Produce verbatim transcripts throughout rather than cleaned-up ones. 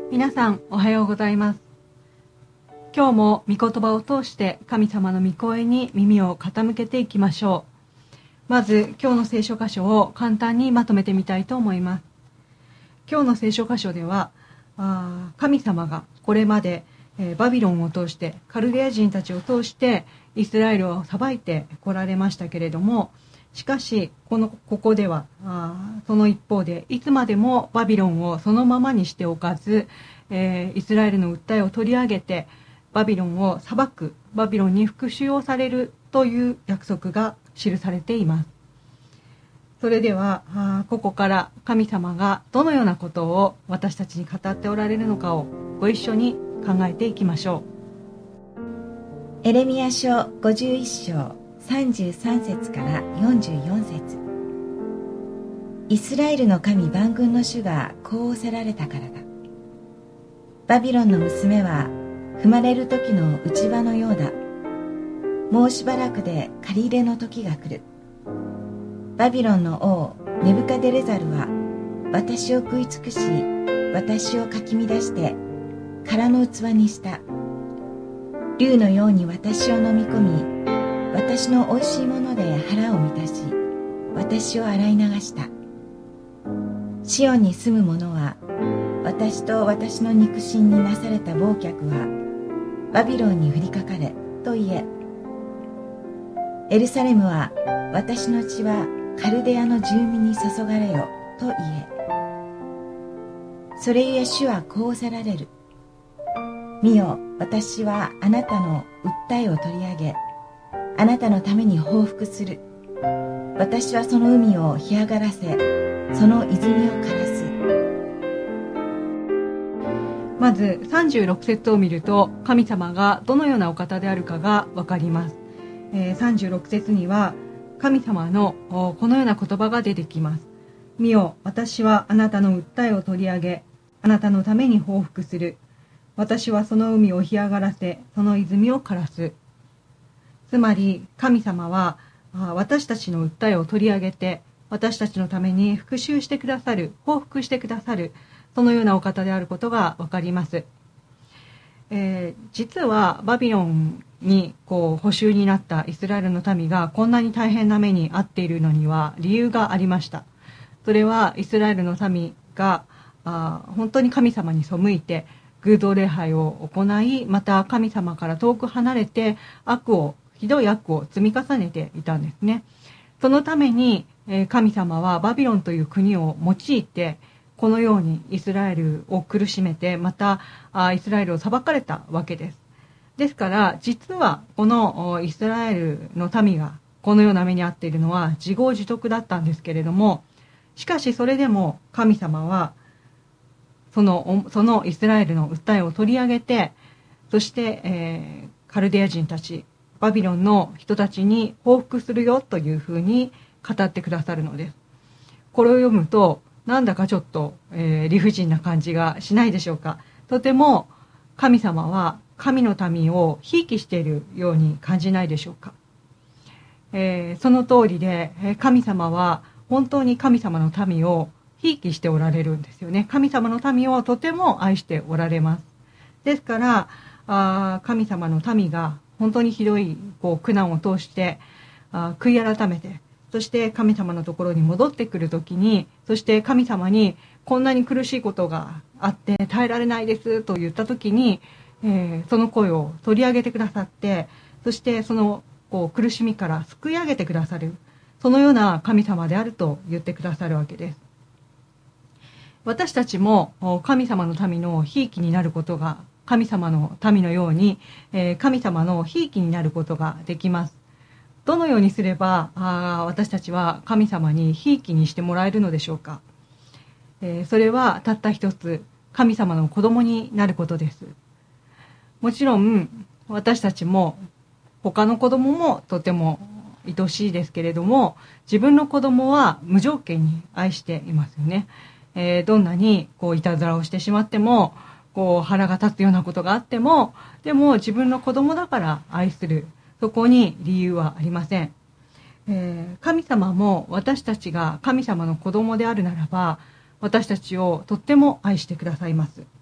皆さんおはようございます。今日も御言葉を通して神様の御声に耳を傾けていきましょう。まず今日の聖書箇所を簡単にまとめてみたいと思います。今日の聖書箇所ではあ神様がこれまで、えー、バビロンを通してカルデア人たちを通してイスラエルを裁いてこられましたけれども、しかしこのここではあその一方でいつまでもバビロンをそのままにしておかず、えー、イスラエルの訴えを取り上げてバビロンを裁く、バビロンに復讐をされるという約束が記されています。それではあここから神様がどのようなことを私たちに語っておられるのかをご一緒に考えていきましょう。エレミヤ書ごじゅういっ章さんじゅうさん節からよんじゅうよん節。イスラエルの神万軍の主がこう仰せられたからだ。バビロンの娘は踏まれる時の内場のようだ。もうしばらくで借り入れの時が来る。バビロンの王ネブカデレザルは私を食い尽くし、私をかき乱して空の器にした。竜のように私を飲み込み、私のおいしいもので腹を満たし、私を洗い流した。シオンに住む者は、私と私の肉親になされた暴虐はバビロンに降りかかれと言え。エルサレムは私の血はカルデアの住民に注がれよと言え。それゆえ主はこう仰せられる。見よ、私はあなたの訴えを取り上げ、あなたのために報復する。私はその海を干上がらせ、その泉を枯らす。 まずさんじゅうろく節を見ると神様がどのようなお方であるかがわかります。えー、さんじゅうろく節には神様のこのような言葉が出てきます。見よ、私はあなたの訴えを取り上げ、あなたのために報復する。私はその海を干上がらせ、その泉を枯らす。つまり神様は私たちの訴えを取り上げて、私たちのために復讐してくださる、報復してくださる、そのようなお方であることがわかります。えー、実はバビロンにこう捕囚になったイスラエルの民がこんなに大変な目に遭っているのには理由がありました。それはイスラエルの民があ本当に神様に背いて偶像礼拝を行い、また神様から遠く離れて悪をひどい悪を積み重ねていたんですね。そのために神様はバビロンという国を用いてこのようにイスラエルを苦しめて、またイスラエルを裁かれたわけです。ですから実はこのイスラエルの民がこのような目に遭っているのは自業自得だったんですけれども、しかしそれでも神様はそのそのイスラエルの訴えを取り上げて、そして、えー、カルデア人たちバビロンの人たちに報復するよというふうに語ってくださるのです。これを読むとなんだかちょっと、えー、理不尽な感じがしないでしょうか。とても神様は神の民をひいきしているように感じないでしょうか。えー、その通りで神様は本当に神様の民をひいきしておられるんですよね。神様の民をとても愛しておられます。ですからあ神様の民が本当にひどいこう苦難を通してあ悔い改めて、そして神様のところに戻ってくるときに、そして神様にこんなに苦しいことがあって耐えられないですと言ったときに、えー、その声を取り上げてくださって、そしてそのこう苦しみから救い上げてくださる、そのような神様であると言ってくださるわけです。私たちも神様の民のひいきになることが、神様の民のように神様のひいきになることができます。どのようにすればあ私たちは神様にひいきにしてもらえるのでしょうか。えー、それはたった一つ、神様の子供になることです。もちろん私たちも他の子供もとても愛しいですけれども、自分の子供は無条件に愛していますよね。えー、どんなにこういたずらをしてしまっても、こう腹が立つようなことがあっても、でも自分の子供だから愛する、そこに理由はありません。えー、神様も私たちが神様の子供であるならば、私たちをとっても愛してくださいます。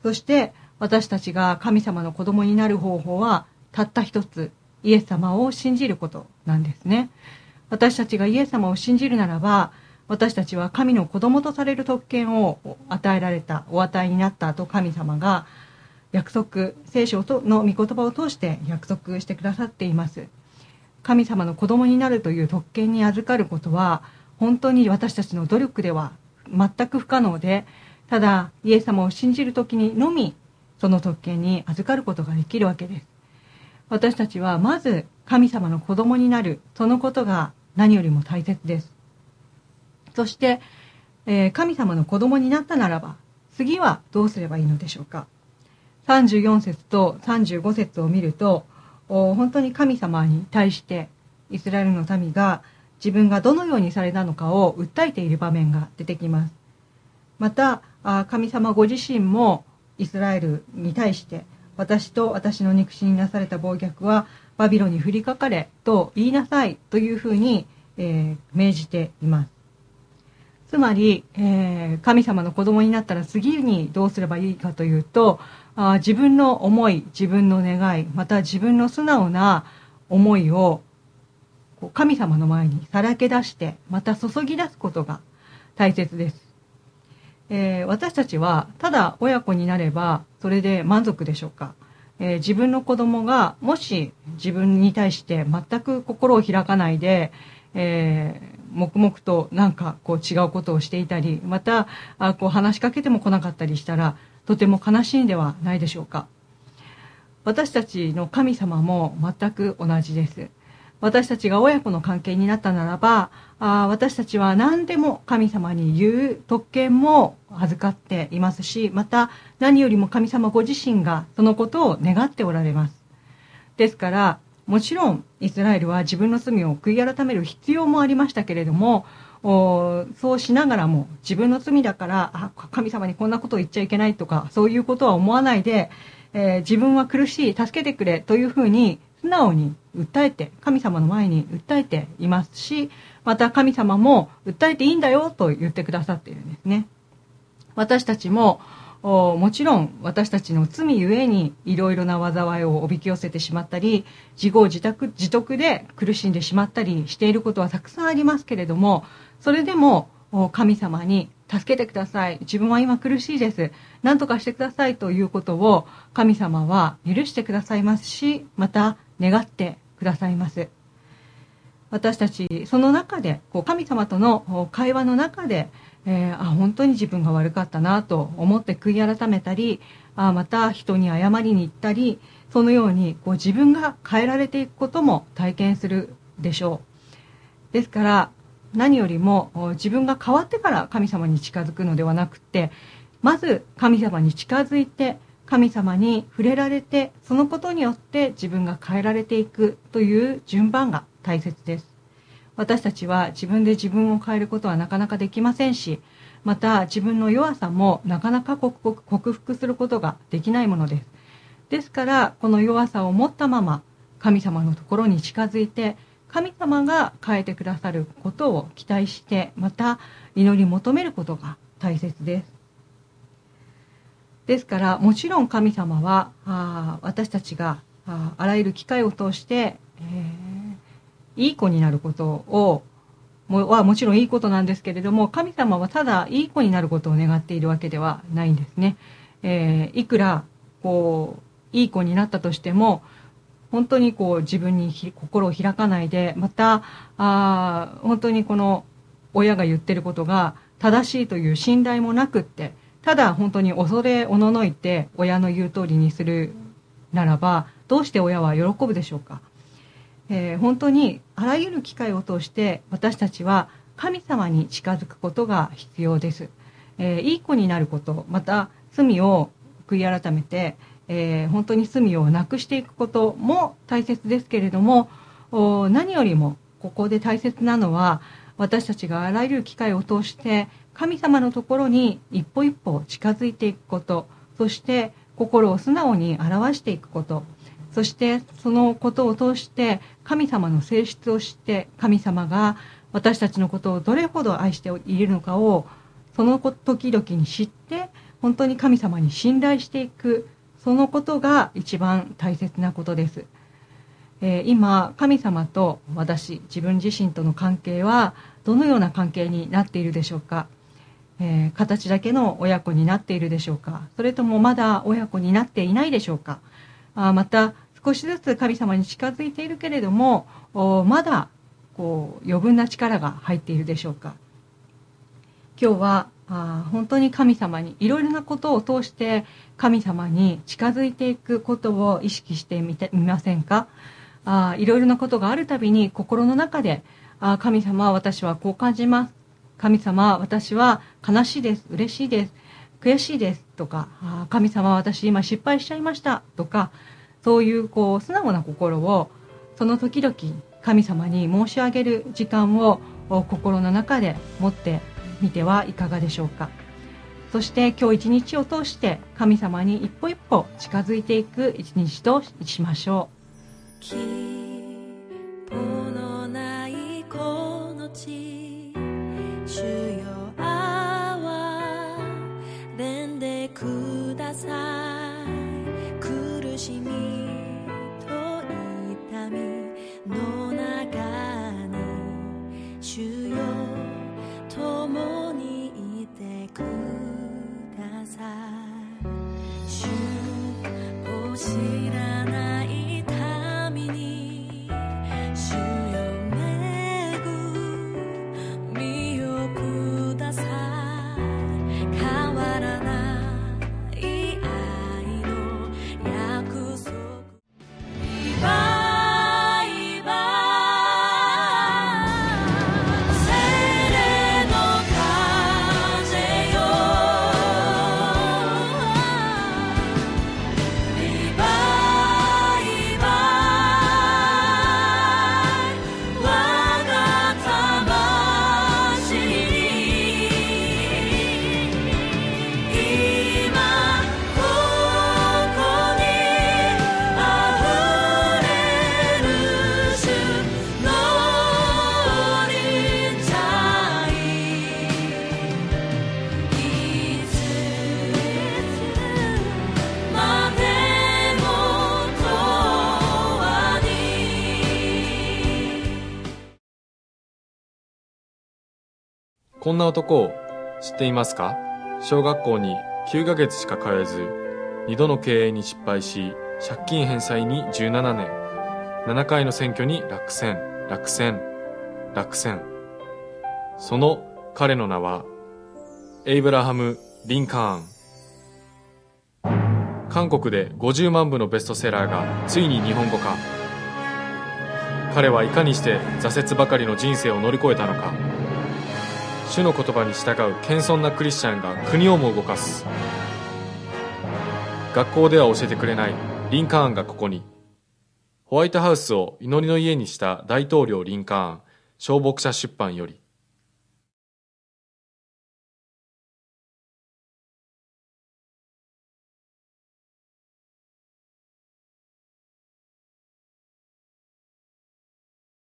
そして私たちが神様の子供になる方法はたった一つ、イエス様を信じることなんですね。私たちがイエス様を信じるならば、私たちは神の子供とされる特権を与えられた、お与えになったと神様が約束、聖書の御言葉を通して約束してくださっています。神様の子供になるという特権に預かることは、本当に私たちの努力では全く不可能で、ただイエス様を信じるときにのみその特権に預かることができるわけです。私たちはまず神様の子供になる、そのことが何よりも大切です。そして、えー、神様の子供になったならば、次はどうすればいいのでしょうか。さんじゅうよん節とさんじゅうご節を見ると、本当に神様に対してイスラエルの民が自分がどのようにされたのかを訴えている場面が出てきます。また、神様ご自身もイスラエルに対して、私と私の肉親になされた暴虐はバビロに降りかかれと言いなさいというふうに、えー、命じています。つまり、えー、神様の子供になったら次にどうすればいいかというと、あ自分の思い、自分の願い、また自分の素直な思いを神様の前にさらけ出して、また注ぎ出すことが大切です。えー、私たちはただ親子になればそれで満足でしょうか。えー、自分の子供がもし自分に対して全く心を開かないで、えー、黙々となんかこう違うことをしていたり、またあこう話しかけても来なかったりしたらとても悲しいんではないでしょうか。私たちの神様も全く同じです。私たちが親子の関係になったならば、あ私たちは何でも神様に言う特権も預かっていますし、また何よりも神様ご自身がそのことを願っておられます。ですから、もちろんイスラエルは自分の罪を悔い改める必要もありましたけれども、そうしながらも自分の罪だからあ神様にこんなことを言っちゃいけないとか、そういうことは思わないで、えー、自分は苦しい、助けてくれというふうに素直に訴えて、神様の前に訴えていますし、また神様も訴えていいんだよと言ってくださっているんですね。私たちももちろん私たちの罪ゆえにいろいろな災いをおびき寄せてしまったり、自業自得、自得で苦しんでしまったりしていることはたくさんありますけれども、それでも神様に助けてください、自分は今苦しいです、何とかしてくださいということを神様は許してくださいますし、また願ってくださいます。私たちその中でこう神様との会話の中で、えー、あ本当に自分が悪かったなと思って悔い改めたり、あまた人に謝りに行ったり、そのようにこう自分が変えられていくことも体験するでしょう。ですから何よりも自分が変わってから神様に近づくのではなくて、まず神様に近づいて神様に触れられて、そのことによって自分が変えられていくという順番が大切です。私たちは自分で自分を変えることはなかなかできませんし、また自分の弱さもなかなか克服することができないものです。ですからこの弱さを持ったまま神様のところに近づいて、神様が変えてくださることを期待して、また祈り求めることが大切です。ですからもちろん神様はあ私たちが あ, あらゆる機会を通して、えー、いい子になることをもはもちろんいいことなんですけれども、神様はただいい子になることを願っているわけではないんですね。えー、いくらこういい子になったとしても、本当にこう自分に心を開かないで、またあ本当にこの親が言ってることが正しいという信頼もなくって、ただ本当に恐れおののいて親の言う通りにするならば、どうして親は喜ぶでしょうか。えー、本当にあらゆる機会を通して私たちは神様に近づくことが必要です。えー、いい子になること、また罪を悔い改めて、えー、本当に罪をなくしていくことも大切ですけれども、何よりもここで大切なのは、私たちがあらゆる機会を通して神様のところに一歩一歩近づいていくこと、そして心を素直に表していくこと、そしてそのことを通して神様の性質を知って、神様が私たちのことをどれほど愛しているのかをその時々に知って、 本当に神様に信頼していく、そのことが一番大切なことです。えー、今神様と私自分自身との関係はどのような関係になっているでしょうか。えー、形だけの親子になっているでしょうか。それともまだ親子になっていないでしょうか。あ、また少しずつ神様に近づいているけれどもまだこう余分な力が入っているでしょうか。今日はあ本当に神様にいろいろなことを通して神様に近づいていくことを意識してみてみませんか。あいろいろなことがあるたびに心の中であ神様私はこう感じます、神様私は悲しいです、嬉しいです、悔しいですとか、あ神様私今失敗しちゃいましたとか、そういうこう素直な心をその時々神様に申し上げる時間を心の中で持ってみてはいかがでしょうか。そして今日一日を通して神様に一歩一歩近づいていく一日としましょう。 希望のないこの地、主よ憐れんでください。苦しみと痛みの中に主よ共にいてください。主を知らない民に主よ恵みをください。変わらない愛の約束。リバイバル精霊の風よ、リバイバル我が魂に今ここにあふれる主の臨在、いつまでも永遠に。 こんな男を知っていますか？小学校にきゅうかげつしか通えず、にどの経営に失敗し、借金返済にじゅうななねん、ななかいの選挙に落選、落選、落選。その彼の名は、エイブラハム・リンカーン。韓国でごじゅうまんぶのベストセラーがついに日本語化。彼はいかにして挫折ばかりの人生を乗り越えたのか。主の言葉に従う謙遜なクリスチャンが国をも動かす。学校では教えてくれないリンカーンがここに。ホワイトハウスを祈りの家にした大統領リンカーン、小牧者出版より。